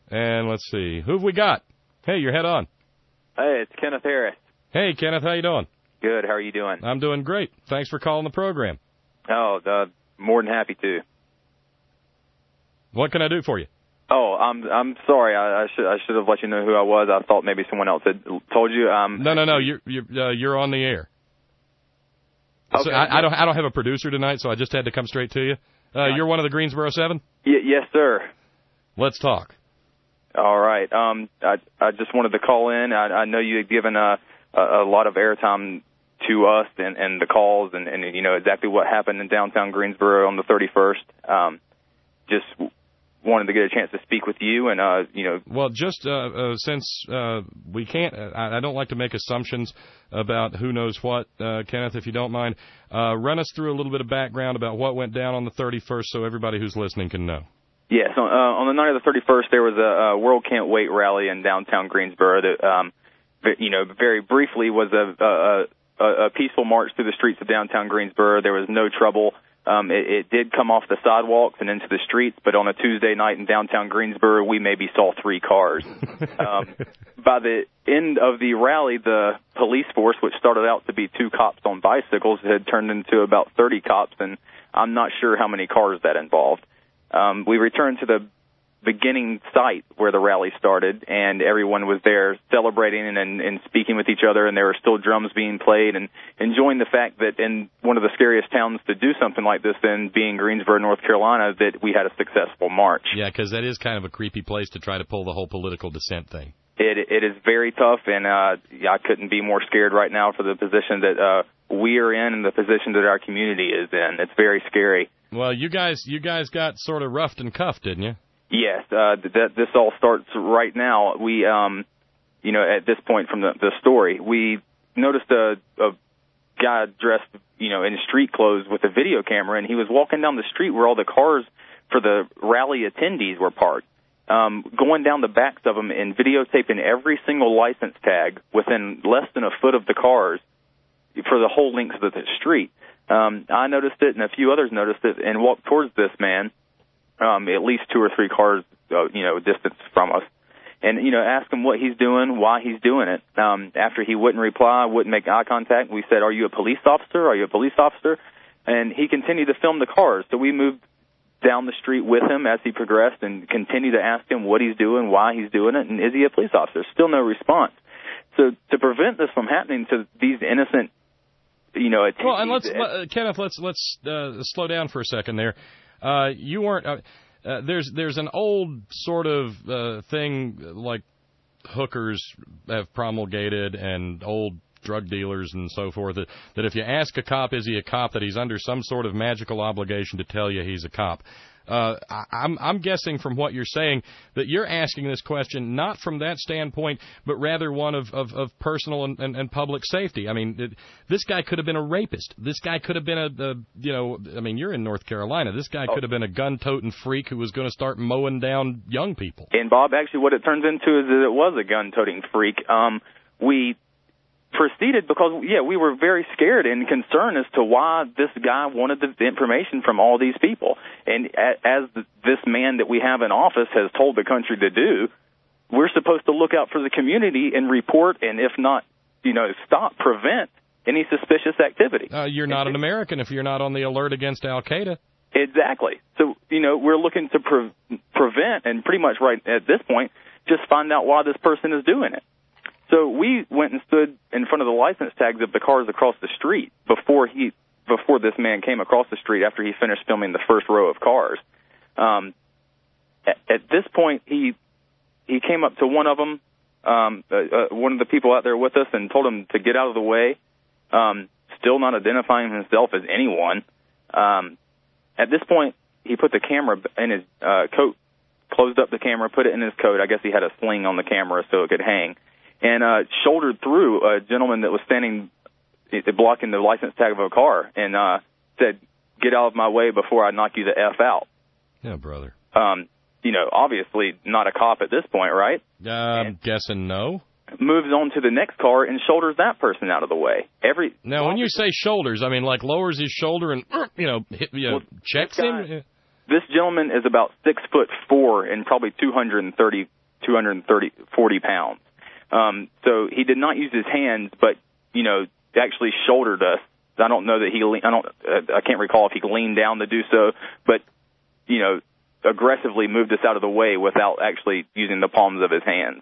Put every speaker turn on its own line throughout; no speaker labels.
And let's see. Who have we got? Hey, you're head on.
Hey, it's Kenneth Harris.
Hey, Kenneth, how you doing?
Good. How are you doing?
I'm doing great. Thanks for calling the program.
Oh, more than happy to.
What can I do for you?
Oh, I'm sorry. I should have let you know who I was. I thought maybe someone else had told you.
No. You're on the air.
Okay.
So I don't have a producer tonight, so I just had to come straight to you. You're one of the Greensboro 7?
Yes, sir.
Let's talk.
All right. I just wanted to call in. I know you had given a lot of airtime to us and the calls and you know exactly what happened in downtown Greensboro on the 31st. Just wanted to get a chance to speak with you and you know.
Well, just since we can't, I don't like to make assumptions about who knows what, Kenneth, if you don't mind, run us through a little bit of background about what went down on the 31st so everybody who's listening can know.
Yes, on the night of the 31st, there was a World Can't Wait rally in downtown Greensboro that, you know, very briefly was a peaceful march through the streets of downtown Greensboro. There was no trouble. It did come off the sidewalks and into the streets, but on a Tuesday night in downtown Greensboro, we maybe saw 3 cars. By the end of the rally, the police force, which started out to be 2 cops on bicycles, had turned into about 30 cops, and I'm not sure how many cars that involved. We returned to the beginning site where the rally started, and everyone was there celebrating and speaking with each other, and there were still drums being played and enjoying the fact that in one of the scariest towns to do something like this in, being Greensboro, North Carolina, that we had a successful march.
Yeah, because that is kind of a creepy place to try to pull the whole political dissent thing.
It is very tough, and I couldn't be more scared right now for the position that we are in and the position that our community is in. It's very scary.
Well, you guys got sort of roughed and cuffed, didn't you?
Yes, this all starts right now. We, you know, at this point from the story, we noticed a guy dressed, you know, in street clothes with a video camera, and he was walking down the street where all the cars for the rally attendees were parked, going down the backs of them and videotaping every single license tag within less than a foot of the cars for the whole length of the street. I noticed it, and a few others noticed it, and walked towards this man, at least 2 or 3 cars, you know, distance from us, and, you know, asked him what he's doing, why he's doing it. After he wouldn't reply, wouldn't make eye contact, we said, "Are you a police officer? Are you a police officer?" And he continued to film the cars. So we moved down the street with him as he progressed and continued to ask him what he's doing, why he's doing it, and is he a police officer? Still no response. So to prevent this from happening to these innocent, you know, attendees.
Well, and Kenneth, let's slow down for a second there. You weren't. There's an old sort of thing like hookers have promulgated and old drug dealers and so forth that if you ask a cop, is he a cop, that he's under some sort of magical obligation to tell you he's a cop. I'm guessing from what you're saying that you're asking this question not from that standpoint, but rather one of personal and public safety. I mean, this guy could have been a rapist. This guy could have been you're in North Carolina. This guy could have been a gun-toting freak who was going to start mowing down young people.
And, Bob, actually what it turns into is that it was a gun-toting freak. We proceeded because, we were very scared and concerned as to why this guy wanted the information from all these people. And as this man that we have in office has told the country to do, we're supposed to look out for the community and report, and if not, you know, prevent any suspicious activity.
You're not an American if you're not on the alert against Al-Qaeda.
Exactly. So, you know, we're looking to prevent, and pretty much right at this point, just find out why this person is doing it. So we went and stood in front of the license tags of the cars across the street before this man came across the street after he finished filming the first row of cars. At this point, he came up to one of them, one of the people out there with us, and told him to get out of the way, still not identifying himself as anyone. At this point, he put the camera in his coat, closed up the camera, put it in his coat. I guess he had a sling on the camera so it could hang. And shouldered through a gentleman that was standing blocking the license tag of a car and said, "Get out of my way before I knock you the F out."
Yeah, brother.
You know, obviously not a cop at this point, right?
I'm guessing no.
Moves on to the next car and shoulders that person out of the way.
Now, when you say shoulders, I mean like lowers his shoulder and, checks him?
this gentleman is about 6'4" and probably 240 pounds. So he did not use his hands, but, actually shouldered us. I don't know that I can't recall if he leaned down to do so, but, aggressively moved us out of the way without actually using the palms of his hands.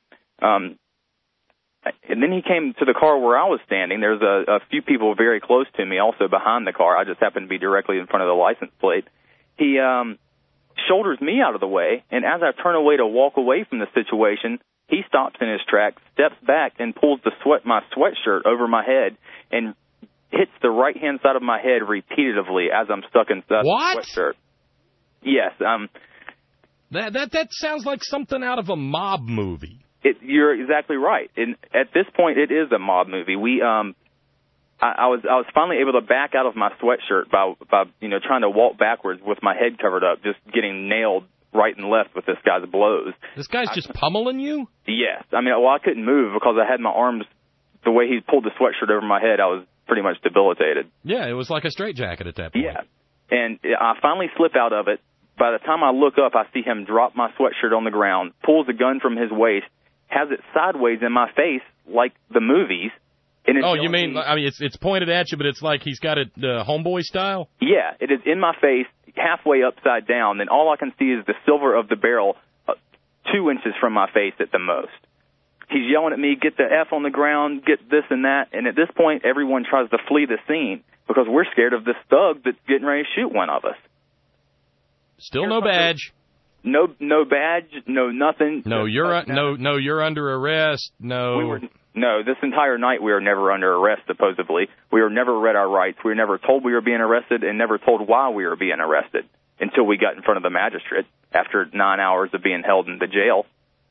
And then he came to the car where I was standing. There's a few people very close to me also behind the car. I just happened to be directly in front of the license plate. He shoulders me out of the way, and as I turn away to walk away from the situation, he stops in his tracks, steps back, and pulls my sweatshirt over my head and hits the right-hand side of my head repeatedly as I'm stuck inside the sweatshirt. Yes.
That sounds like something out of a mob movie.
You're exactly right. And at this point, it is a mob movie. I was finally able to back out of my sweatshirt by trying to walk backwards with my head covered up, just getting nailed right and left with this guy's blows.
This guy's just pummeling you?
Yes. I couldn't move because I had my arms, the way he pulled the sweatshirt over my head, I was pretty much debilitated.
Yeah, it was like a straitjacket at that point.
Yeah. And I finally slip out of it. By the time I look up, I see him drop my sweatshirt on the ground, pulls a gun from his waist, has it sideways in my face like the movies. And
you mean, it's pointed at you, but it's like he's got it homeboy style?
Yeah, it is in my face, halfway upside down, and all I can see is the silver of the barrel 2 inches from my face at the most. He's yelling at me, get the F on the ground, get this and that, and at this point, everyone tries to flee the scene because we're scared of this thug that's getting ready to shoot one of us.
Still no badge.
No badge, no nothing.
No, you're under arrest. No.
No, this entire night we were never under arrest, supposedly. We were never read our rights. We were never told we were being arrested and never told why we were being arrested until we got in front of the magistrate after 9 hours of being held in the jail.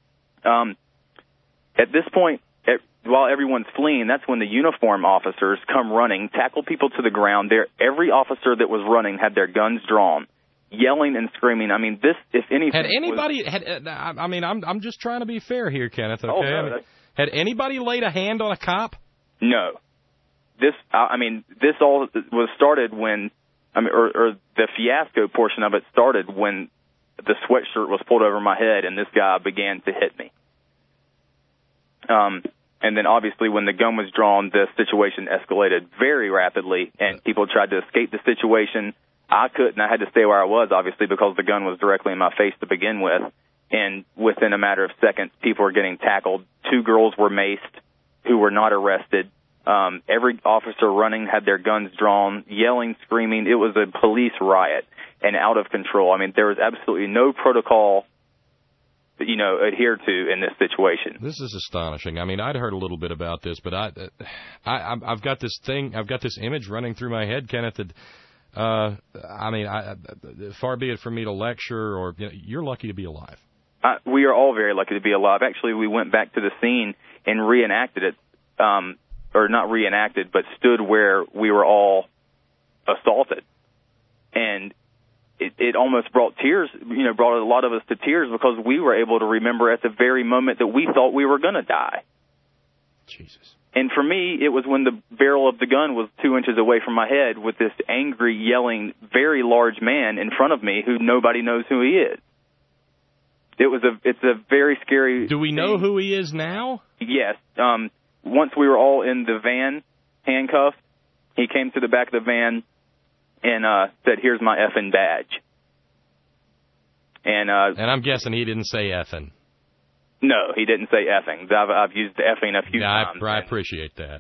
At this point, while everyone's fleeing, that's when the uniform officers come running, tackle people to the ground. Every officer that was running had their guns drawn, yelling and screaming. This, if anything, I'm just trying to be fair here, Kenneth. Okay. Oh, no,
had anybody laid a hand on a cop?
No. This all was started when, or the fiasco portion of it started when the sweatshirt was pulled over my head and this guy began to hit me. And then obviously when the gun was drawn, the situation escalated very rapidly and people tried to escape the situation. I couldn't. I had to stay where I was, obviously, because the gun was directly in my face to begin with. And within a matter of seconds, people were getting tackled. 2 girls were maced who were not arrested. Every officer running had their guns drawn, yelling, screaming. It was a police riot and out of control. There was absolutely no protocol, adhered to in this situation.
This is astonishing. I'd heard a little bit about this, but I've got this image running through my head, Kenneth, that far be it from me to lecture, or you're lucky to be alive.
We are all very lucky to be alive. Actually, we went back to the scene and reenacted it, or not reenacted, but stood where we were all assaulted. And it almost brought tears, brought a lot of us to tears because we were able to remember at the very moment that we thought we were going to die.
Jesus.
And for me, it was when the barrel of the gun was 2 inches away from my head with this angry, yelling, very large man in front of me who nobody knows who he is. It's a very scary.
Do we know who he is now?
Yes. Once we were all in the van, handcuffed, he came to the back of the van and said, "Here's my effing badge." And
I'm guessing he didn't say effing.
No, he didn't say effing. I've used effing a few times.
I appreciate that.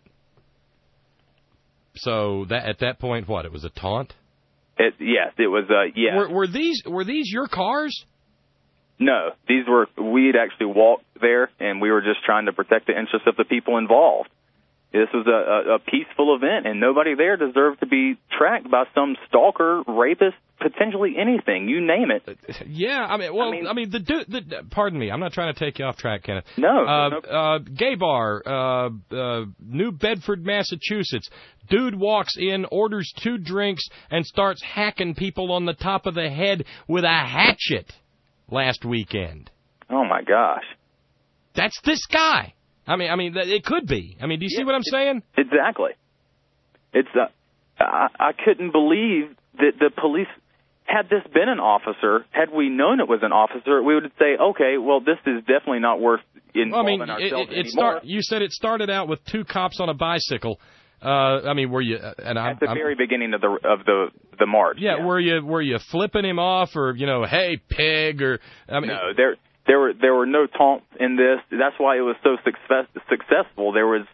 So at that point, what? It was a taunt?
Yes, it was. Yeah.
Were these your cars?
No, we'd actually walked there, and we were just trying to protect the interests of the people involved. This was a peaceful event, and nobody there deserved to be tracked by some stalker, rapist, potentially anything, you name it.
Yeah, the dude. Pardon me, I'm not trying to take you off track, Kenneth.
No.
Gay bar, New Bedford, Massachusetts. Dude walks in, orders 2 drinks, and starts hacking people on the top of the head with a hatchet last weekend.
Oh my gosh.
That's this guy. It could be. Do you see what I'm saying?
Exactly. It's I couldn't believe that the police. had this been an officer, had we known it was an officer, we would say, okay, well, this is definitely not worth involving ourselves anymore.
You said it started out with two cops on a bicycle. Were you? And
at the very beginning of the march.
Yeah, yeah. Were you flipping him off, or hey pig, or
No, there were no taunts in this. That's why it was so successful. There was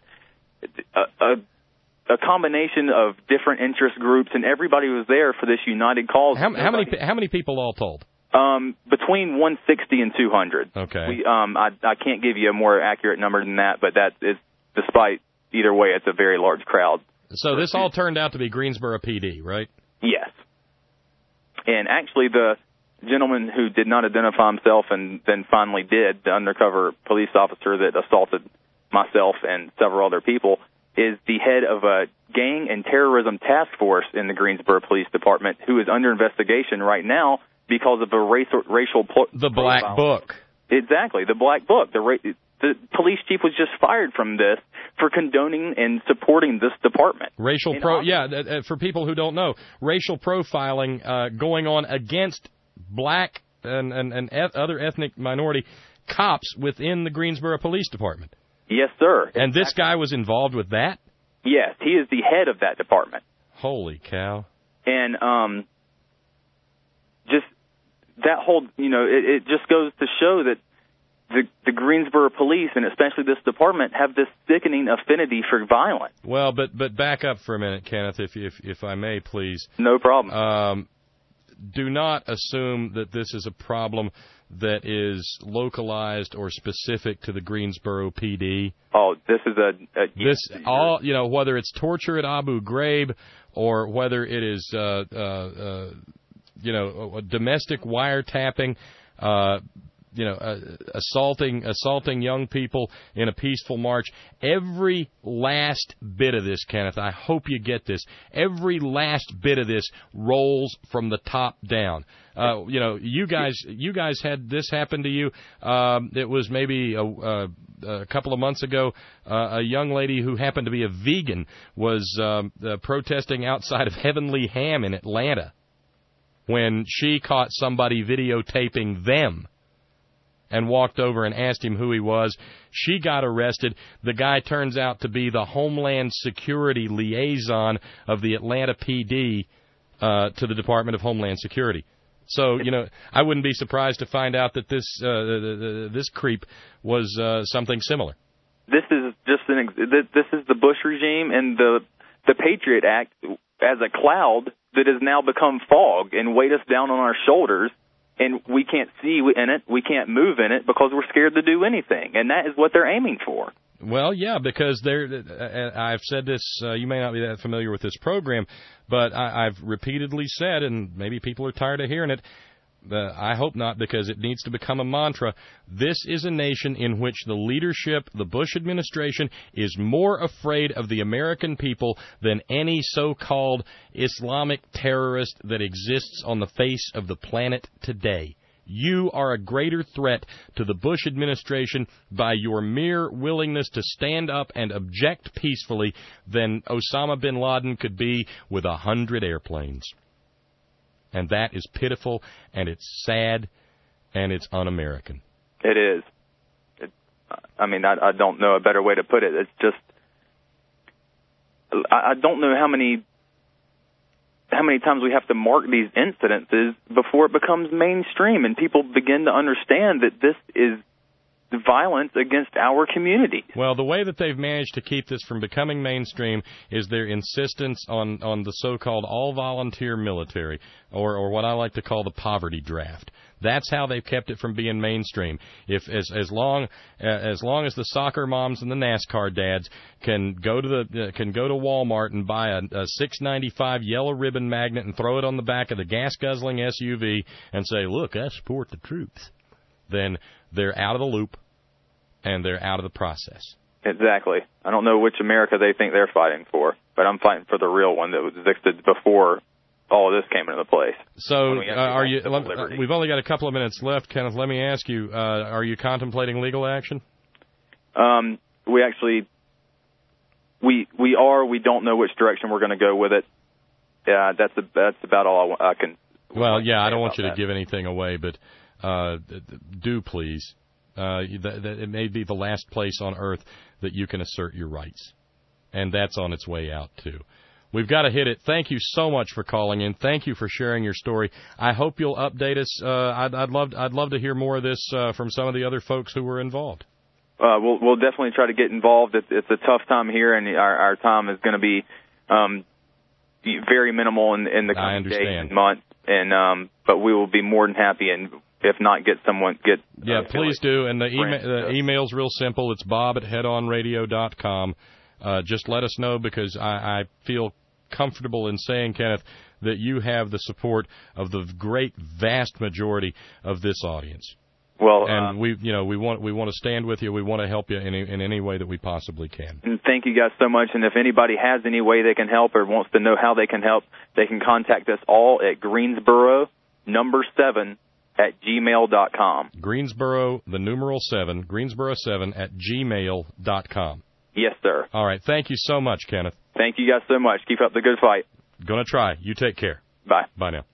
a combination of different interest groups, and everybody was there for this united cause.
How many people all told?
Between 160 and 200.
Okay.
I can't give you a more accurate number than that, but that is, despite either way, it's a very large crowd.
So this all turned out to be Greensboro PD, right?
Yes. And actually, the gentleman who did not identify himself and then finally did, the undercover police officer that assaulted myself and several other people, is the head of a gang and terrorism task force in the Greensboro Police Department, who is under investigation right now because of a racial
the Black Book.
Exactly, the Black Book. The police chief was just fired from this for condoning and supporting this department.
For people who don't know, racial profiling going on against black and other ethnic minority cops within the Greensboro Police Department.
Yes, sir.
And exactly. This guy was involved with that?
Yes, he is the head of that department.
Holy cow.
And just that whole, it just goes to show that the Greensboro police, and especially this department, have this sickening affinity for violence.
Well, but back up for a minute, Kenneth, if I may, please.
No problem.
Do not assume that this is a problem that is localized or specific to the Greensboro PD.
Oh, this is
whether it's torture at Abu Ghraib or whether it is domestic wiretapping, assaulting young people in a peaceful march. Every last bit of this, Kenneth, I hope you get this. Every last bit of this rolls from the top down. You guys had this happen to you. It was maybe a couple of months ago. A young lady who happened to be a vegan was protesting outside of Heavenly Ham in Atlanta when she caught somebody videotaping them and walked over and asked him who he was. She got arrested. The guy turns out to be the Homeland Security liaison of the Atlanta PD to the Department of Homeland Security. So, I wouldn't be surprised to find out that this creep was something similar.
This is this is the Bush regime and the Patriot Act as a cloud that has now become fog and weighed us down on our shoulders. And we can't see in it, we can't move in it because we're scared to do anything. And that is what they're aiming for.
Well, yeah, because I've said this, you may not be that familiar with this program, but I've repeatedly said, and maybe people are tired of hearing it, I hope not, because it needs to become a mantra. This is a nation in which the leadership, the Bush administration, is more afraid of the American people than any so-called Islamic terrorist that exists on the face of the planet today. You are a greater threat to the Bush administration by your mere willingness to stand up and object peacefully than Osama bin Laden could be with 100 airplanes. And that is pitiful, and it's sad, and it's un-American.
It is. I don't know a better way to put it. It's just, I don't know how many times we have to mark these incidences before it becomes mainstream and people begin to understand that this is violence against our community.
Well, the way that they've managed to keep this from becoming mainstream is their insistence on the so-called all-volunteer military, or what I like to call the poverty draft. That's how they've kept it from being mainstream. If as long as the soccer moms and the NASCAR dads can go to Walmart and buy a $6.95 yellow ribbon magnet and throw it on the back of the gas guzzling SUV and say, "Look, I support the troops," then they're out of the loop and they're out of the process.
Exactly. I don't know which America they think they're fighting for, but I'm fighting for the real one that existed before all of this came into place.
So, we've only got a couple of minutes left, Kenneth. Let me ask you: are you contemplating legal action?
We actually, we are. We don't know which direction we're going to go with it. That's about all I can
Well, yeah, I don't want you to give anything away, but do please. It may be the last place on earth that you can assert your rights, and that's on its way out too. We've got to hit it. Thank you so much for calling in. Thank you for sharing your story. I hope you'll update us. I'd love to hear more of this from some of the other folks who were involved.
We'll definitely try to get involved. It's a tough time here, and our time is going to be very minimal in the coming days and months. And but we will be more than happy, and if not, get.
Yeah, please do. And the email's real simple. It's bob@headonradio.com. Just let us know, because I feel comfortable in saying, Kenneth, that you have the support of the great vast majority of this audience.
Well,
and we want to stand with you. We want to help you in any way that we possibly can.
And thank you guys so much. And if anybody has any way they can help or wants to know how they can help, they can contact us all at Greensboro7@gmail.com.
Greensboro, the numeral 7, Greensboro7@gmail.com.
Yes, sir.
All right. Thank you so much, Kenneth.
Thank you guys so much. Keep up the good fight.
Gonna try. You take care.
Bye.
Bye now.